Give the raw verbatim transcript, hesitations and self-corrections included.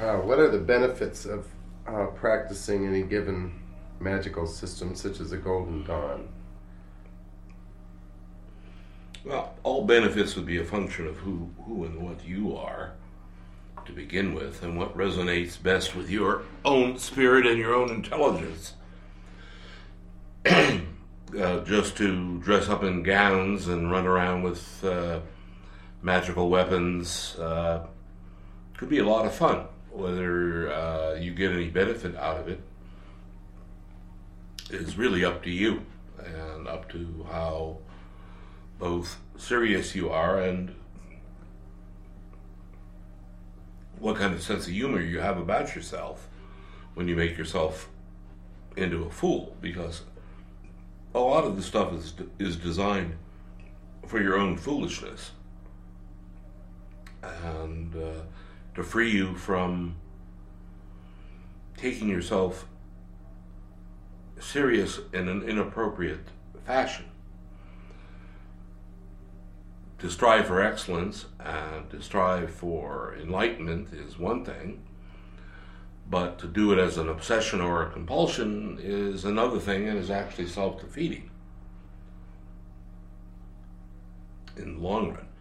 Uh, what are the benefits of uh, practicing any given magical system, such as the Golden Dawn? Well, all benefits would be a function of who, who and what you are to begin with, and what resonates best with your own spirit and your own intelligence. uh, just to dress up in gowns and run around with uh, magical weapons uh, could be a lot of fun. Whether uh, you get any benefit out of it is really up to you, and up to how both serious you are and what kind of sense of humor you have about yourself when you make yourself into a fool, because a lot of the stuff is is designed for your own foolishness and uh, to free you from taking yourself serious in an inappropriate fashion. To strive for excellence and to strive for enlightenment is one thing, but to do it as an obsession or a compulsion is another thing, and is actually self-defeating in the long run.